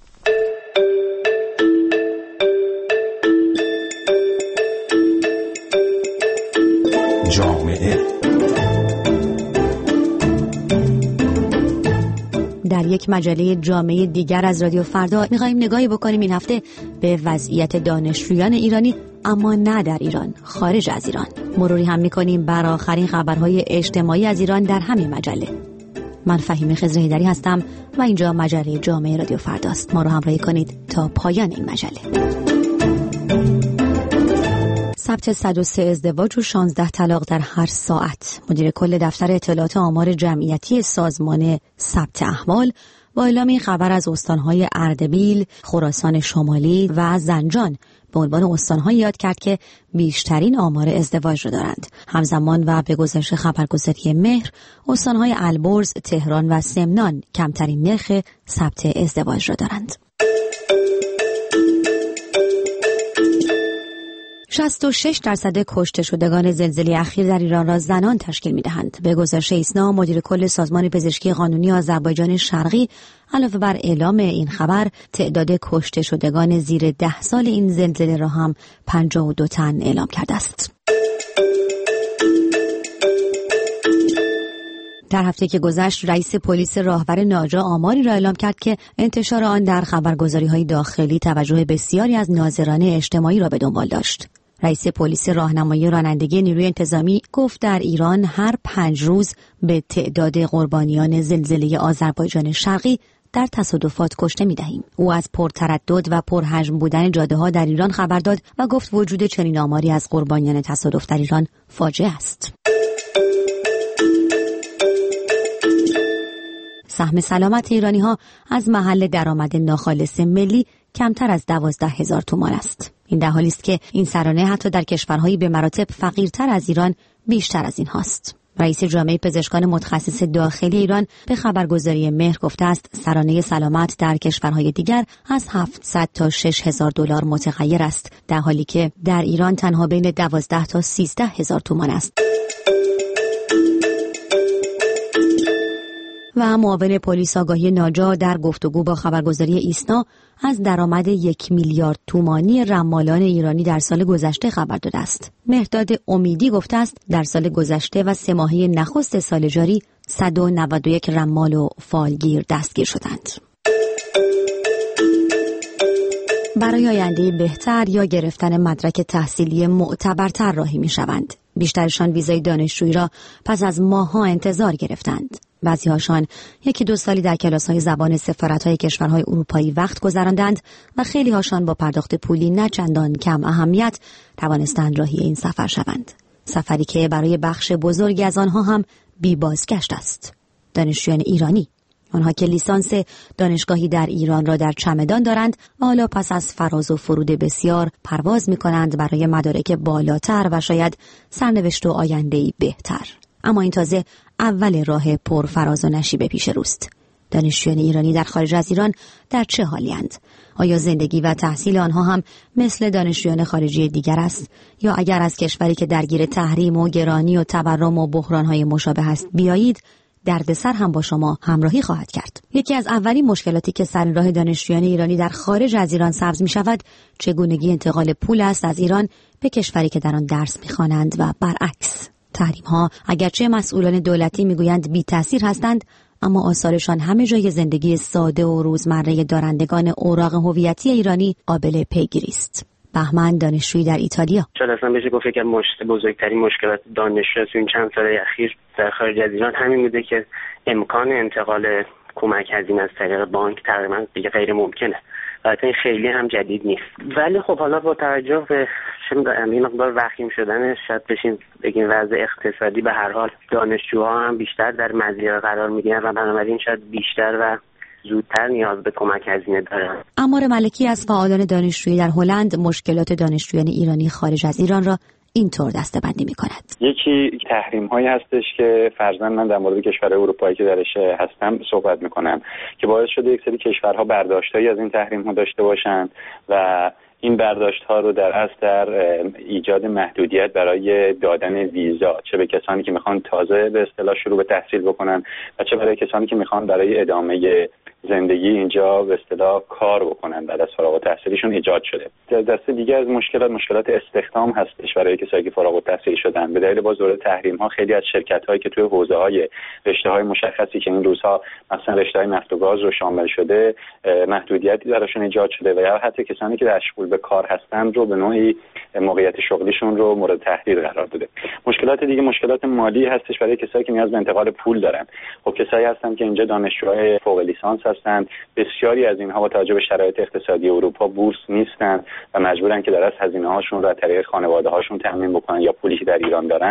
جامعه در یک مجله جامعه دیگر از رادیو فردا می‌خوایم نگاهی بکنیم این هفته به وضعیت دانشجویان ایرانی، اما نه در ایران، خارج از ایران. مروری هم می‌کنیم بر آخرین خبرهای اجتماعی از ایران در همین مجله. من فهیمه خضر حیدری هستم و اینجا مجله جامعه رادیو فرداست. ما رو همراهی کنید تا پایان این مجله. ثبت 103 ازدواج و 16 طلاق در هر ساعت. مدیر کل دفتر اطلاعات آمار جمعیتی سازمان ثبت احوال با اعلام این خبر از استانهای اردبیل، خراسان شمالی و زنجان به عنوان استان‌هایی یاد کرد که بیشترین آمار ازدواج را دارند. همزمان و به گزارش خبرگزاری مهر، استان‌های البرز، تهران و سمنان کمترین نرخ ثبت ازدواج را دارند. 66% کشته شدگان زلزله اخیر در ایران را زنان تشکیل می‌دهند. به گزارش ایسنا، مدیر کل سازمان پزشکی قانونی آذربایجان شرقی علاوه بر اعلام این خبر، تعداد کشته شدگان زیر 10 سال این زلزله را هم 52 تن اعلام کرده است. در هفته که گذشت، رئیس پلیس راهور ناجا آماری را اعلام کرد که انتشار آن در خبرگزاری‌های داخلی توجه بسیاری از ناظران اجتماعی را به دنبال داشت. رئیس پلیس راهنمایی رانندگی نیروی انتظامی گفت در ایران هر 5 روز به تعداد قربانیان زلزله آذربایجان شرقی در تصادفات کشته می‌دهیم. او از پرتردد و پرحجم بودن جاده‌ها در ایران خبر داد و گفت وجود چنین آماری از قربانیان تصادف در ایران فاجعه است. سهم سلامت ایرانی‌ها از محل درآمد ناخالص ملی کمتر از 12,000 تومان است. این در حالی است که این سرانه حتی در کشورهایی به مراتب فقیرتر از ایران بیشتر از این هاست. رئیس جامعه پزشکان متخصص داخلی ایران به خبرگزاری مهر گفته است سرانه سلامت در کشورهای دیگر از 700 تا 6,000 دلار متغیر است، در حالی که در ایران تنها بین 12 تا 13,000 تومان است. و معاون پلیس آگاهی ناجا در گفتگو با خبرگزاری ایسنا از درآمد 1 میلیارد تومانی رمالان ایرانی در سال گذشته خبر داده است. مهرداد امیدی گفته است در سال گذشته و 3 ماهه نخست سال جاری 191 رمال و فالگیر دستگیر شدند. برای آینده بهتر یا گرفتن مدرک تحصیلی معتبرتر راهی می شوند. بیشترشان ویزای دانشجویی را پس از ماه‌ها انتظار گرفتند. بعضی‌هاشان 1-2 سالی در کلاس‌های زبان سفارت‌های کشورهای اروپایی وقت گذراندند و خیلی‌هاشان با پرداخت پولی نه چندان کم اهمیت توانستند راهی این سفر شوند. سفری که برای بخش بزرگی از آنها هم بی بازگشت است. دانشجویان ایرانی، آنها که لیسانس دانشگاهی در ایران را در چمدان دارند و حالا پس از فراز و فرود بسیار پرواز می‌کنند برای مدارک بالاتر و شاید سرنوشت و آینده‌ای بهتر. اما این تازه اول راه پر فراز و نشیب پیش روست. دانشجویان ایرانی در خارج از ایران در چه حالی‌اند؟ آیا زندگی و تحصیل آنها هم مثل دانشجویان خارجی دیگر است؟ یا اگر از کشوری که درگیر تحریم و گرانی و تورم و بحران‌های مشابه است بیایید، دردسر هم با شما همراهی خواهد کرد. یکی از اولین مشکلاتی که سر راه دانشجویان ایرانی در خارج از ایران سبز می شود، چگونگی انتقال پول است از ایران به کشوری که در آن درس می خوانند و برعکس. تحریم ها اگرچه مسئولان دولتی می گویند بی تأثیر هستند، اما آثارشان همه جای زندگی ساده و روزمره دارندگان اوراق هویتی ایرانی قابل پیگیری است. بهمن دانشجویی در ایتالیا. شاید اصلا بشه گفت که بزرگترین مشکلات دانشجو تو این چند سال اخیر در خارج از ایران همین بوده که امکان انتقال کمک هزینه از طریق بانک تقریبا دیگه غیر ممکنه. البته این خیلی هم جدید نیست، ولی خب حالا با توجه به این مقدار وخیم شدن شاید بشین بگیم وضع اقتصادی، به هر حال دانشجوها هم بیشتر در مزیه قرار میگیرن و بنابراین شاید بیشتر و زودتر نیاز به کمک هزینه دارن. عمار ملکی از فعالان دانشجویی در هلند مشکلات دانشجویان ایرانی خارج از ایران را اینطور دسته‌بندی می‌کند. یکی تحریم‌هایی هستش که فرضاً من در مورد کشور اروپایی که درش هستم صحبت می‌کنم که باعث شده یک سری کشورها برداشتایی از این تحریم‌ها داشته باشند و این برداشت‌ها رو در اصل در ایجاد محدودیت برای دادن ویزا، چه به کسانی که می‌خوان تازه به اصطلاح شروع به تحصیل بکنن و چه برای کسانی که می‌خوان برای ادامه زندگی اینجا به اصطلاح کار بکنن بعد از فارغ التحصیلیشون ایجاد شده. در دسته دیگه از مشکلات استخدام هستش برای کسایی که فارغ التحصیل شدن. به دلیل باز دور تحریم‌ها خیلی از شرکت‌هایی که توی حوزه‌های رشته‌های مشخصی که این روزها مثلا رشته‌های نفت و گاز رو شامل شده محدودیتی درشون ایجاد شده و یا حتی کسانی که مشغول به کار هستند رو به نوعی موقعیت شغلیشون رو مورد تهدید قرار داده. مشکلات دیگه مشکلات مالی هستش برای کسایی که نیاز به انتقال پول دارن. خب کسایی هستن که اینجا دانشجوهای فوق لیسانس هستند، بسیاری از اینها با توجه به شرایط اقتصادی اروپا بورس نیستند و مجبورن که در از هزینه‌هاشون رو از طریق خانواده‌هاشون تامین بکنن یا پولی که در ایران دارن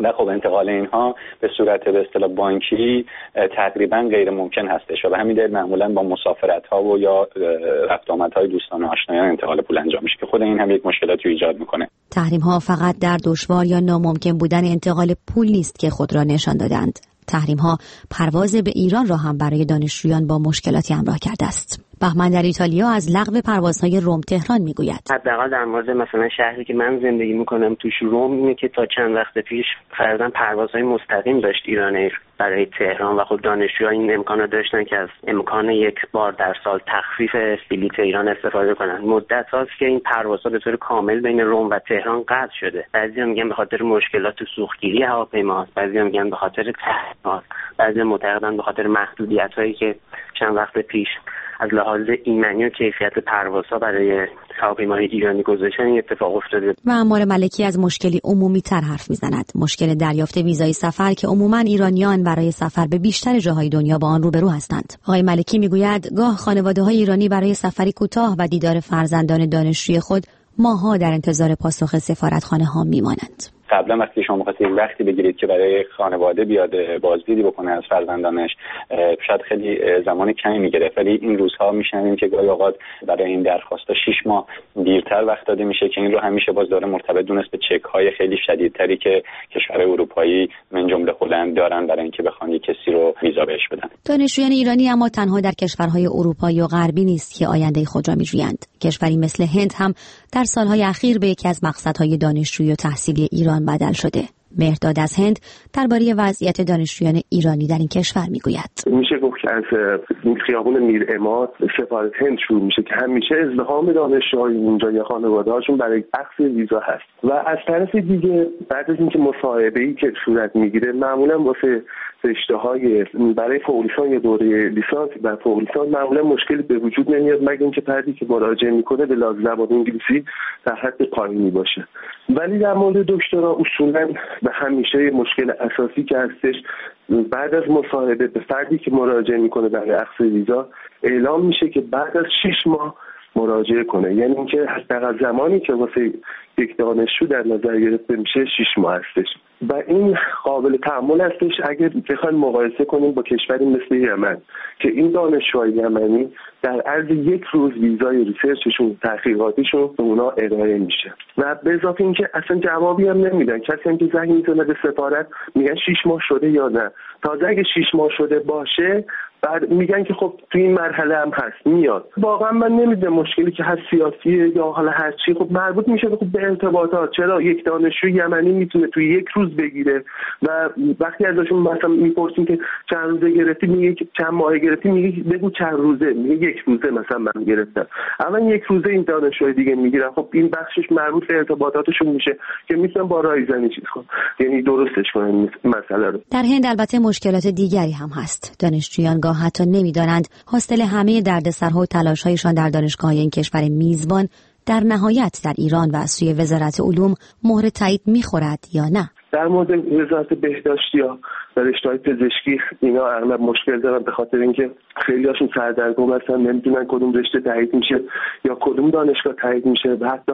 و خب انتقال اینها به صورت به اصطلاح بانکی تقریبا غیر ممکن هستش و به همین دلیل معمولا با مسافرت‌ها و یا رفت آمدهای دوستان و آشنایان انتقال پول انجام میشه که خود این هم یک مشکلاتی ایجاد میکنه. تحریم‌ها فقط در دشوار یا ناممکن بودن انتقال پول نیست که خود را نشان دادند. تحریم‌ها پرواز به ایران را هم برای دانشجویان با مشکلاتی همراه کرده است. بهمن در ایتالیا از لغو پروازهای روم تهران میگوید. حداقل در مورد مثلا شهری که من زندگی میکنم توش روم، اینه که تا چند وقت پیش فرضاً پروازهای مستقیم داشت ایران ایر برای تهران و خب دانشجوها این امکان رو داشتن که از امکان یک بار در سال تخفیف بلیط ایران استفاده کنن. مدت هاست که این پروازها به طور کامل بین روم و تهران قطع شده. بعضیا میگن به خاطر مشکلات سوختگیری هواپیماست، بعضیا میگن به خاطر تحریم‌ها، بعضیا معتقدن به خاطر محدودیت‌هایی که چند وقت پیش از لحاظ ایمنی و کیفیت پروازها برای هواپیماهای ایرانی گذاشتن این اتفاق افتاده. و عمار ملکی از مشکلی عمومی تر حرف میزند، مشکل دریافت ویزای سفر که عموما ایرانیان برای سفر به بیشتر جاهای دنیا با آن روبرو هستند. آقای ملکی میگوید گاه خانواده‌های ایرانی برای سفری کوتاه و دیدار فرزندان دانشجوی خود ماه‌ها در انتظار پاسخ سفارتخانه‌ها میمانند. قبلا وقتی شما می‌خواستید وقتی بگیرید که برای خانواده بیاد بازدیدی بکنه از فرزندانش، شاید خیلی زمان کمی می‌گرفت، ولی این روزها می‌شنویم که گاهی اوقات برای این درخواست‌ها 6 ماه دیرتر وقت داده میشه که این رو همیشه باز داره مرتبط دونست به چک‌های خیلی شدیدتری که کشور اروپایی من جمله هلند دارن برای اینکه بخوان کسی رو ویزا بهش بدن. دانشجویان ایرانی اما تنها در کشورهای اروپایی و غربی نیست که آینده خود را می‌جویند. کشوری مثل هند هم در سال‌های اخیر به یکی از مقصدهای دانشجویی و تحصیلی ایران بدل شده. مهرداد از هند درباره وضعیت دانشجویان ایرانی در این کشور میگوید. میشه گفت که از خیابون میرعماد سفارت هند شروع میشه که همیشه ازدحام دانشجوهای اونجا یا خانواده‌هاشون برای اخذ ویزا هست و از طرف دیگه بعد از اینکه مصاحبه‌ای که صورت میگیره معمولا واسه رشته‌های برای فوق‌لیسانس یا دوره لیسانس و فوق‌لیسانس معمولا مشکلی به وجود نمیاد مگر اینکه فردی که مراجعه میکنه به لحاظ زبان انگلیسی در حد پایینی باشه. ولی در مورد دکترا اصولا به همیشه مشکل اساسی که هستش بعد از مصاحبه به فردی که مراجعه میکنه برای اخذ ویزا اعلام میشه که بعد از 6 ماه مراجعه کنه، یعنی اینکه حداقل زمانی که واسه یک دانشجو در نظر گرفته میشه 6 ماه هستش و این قابل تأمل هستش اگر بخوایم مقایسه کنیم با کشوری مثل یمن که این دانشجوهای یمنی در عرض 1 روز ویزای ریسرچشون تحقیقاتیشون به اونا ارائه میشه و به اضافه اینکه اصلا جوابی هم نمیدن. کسی هم که زنگ میزنه به سفارت میگن 6 ماه شده یا نه، تازه اگه 6 ماه شده باشه بعد میگن که خب تو این مرحله هم هست میاد. واقعا من نمیدونم مشکلی که هست سیاسیه یا حالا هر چی، خب مربوط میشه خب به ارتباطات. چرا یک دانشجو یمنی میتونه تو 1 روز بگیره و وقتی ازشون مثلا میپرسیم که چند روزه گرفتی میگه که چند ماه گرفتی، میگه بگو چند روزه، میگه 1 روزه مثلا من گرفتم. اما 1 روزه این دانشجوی دیگه میگیرن، خب این بخشش مربوط به ارتباطاتشون میشه که میتونن با رایزنی چیز کنن، یعنی درستش کنن مسئله رو. در هند البته مشکلات دیگری هم هست. دانشجویان گاه حتی نمیدانند حاصل همه دردسرها و تلاش‌هایشان در دانشگاه‌های این کشور میزبان در نهایت در ایران و از سوی وزارت علوم مهر تایید میخورد یا نه. در مورد وزارت بهداشتی یا رشته‌های پزشکی اینا اغلب مشکل دارن به خاطر اینکه خیلی هاشون سردرگم هستن، نمیدونن کدوم رشته تایید میشه یا کدوم دانشگاه تایید میشه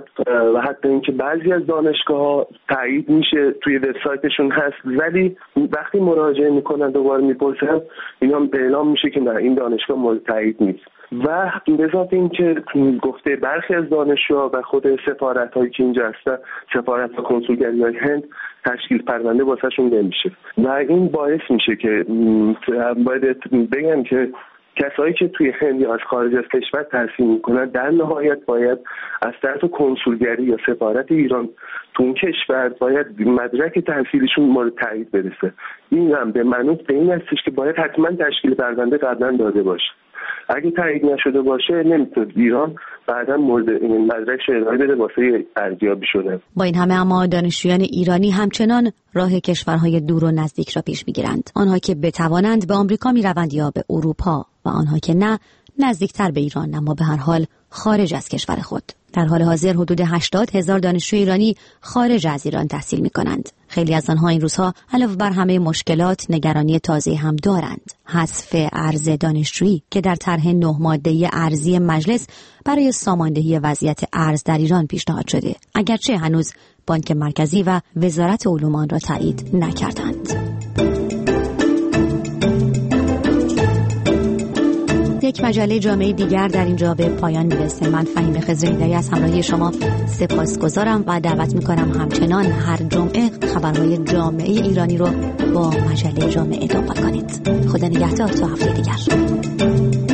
و حتی اینکه بعضی از دانشگاه‌ها تایید میشه توی وبسایتشون هست ولی وقتی مراجعه میکنن دوباره میپرسن اینا اعلام میشه که نه این دانشگاه مورد تایید نیست. و به اضافه اینکه گفته برخی از دانشجوها و خود سفارت‌هایی که اینجا هستن، سفارت و کنسولگری‌های هند تشکیل پرونده واسهشون نمیشه و این باعث میشه که باید بگم که کسایی که توی هند یا از خارج از کشور تحصیل میکنن در نهایت باید از طرف کنسولگری یا سفارت ایران تو اون کشور باید مدرک تحصیلشون مورد تایید برسه. این هم به منوط به این هستش که باید حتما تشکیل پرونده قبلا داده باشه. اگه تایید نشده باشه نمیتونه ایران بعدا مورد این مدرک ارائه بده واسه ارزیابی شده. با این همه اما دانشجویان ایرانی همچنان راه کشورهای دور و نزدیک را پیش میگیرند. آنها که بتوانند به آمریکا میروند یا به اروپا و آنها که نه نزدیکتر به ایران اما به هر حال خارج از کشور خود. در حال حاضر حدود 80,000 دانشجوی ایرانی خارج از ایران تحصیل می‌کنند. خیلی از آنها این روزها علاوه بر همه مشکلات نگرانی تازه هم دارند. حذف ارز دانشجویی که در طرح 9 ماده‌ای ارزی مجلس برای ساماندهی وضعیت ارز در ایران پیشنهاد شده. اگرچه هنوز بانک مرکزی و وزارت علوم آن را تایید نکردند. یک مجله جامعه دیگر در اینجا به پایان میرسه. من فهیم خضرایی از همراهی شما سپاسگزارم و دعوت میکنم همچنان هر جمعه خبرهای جامعه ایرانی رو با مجله جامعه دنبال کنید. خدا نگهدار تا هفته دیگر.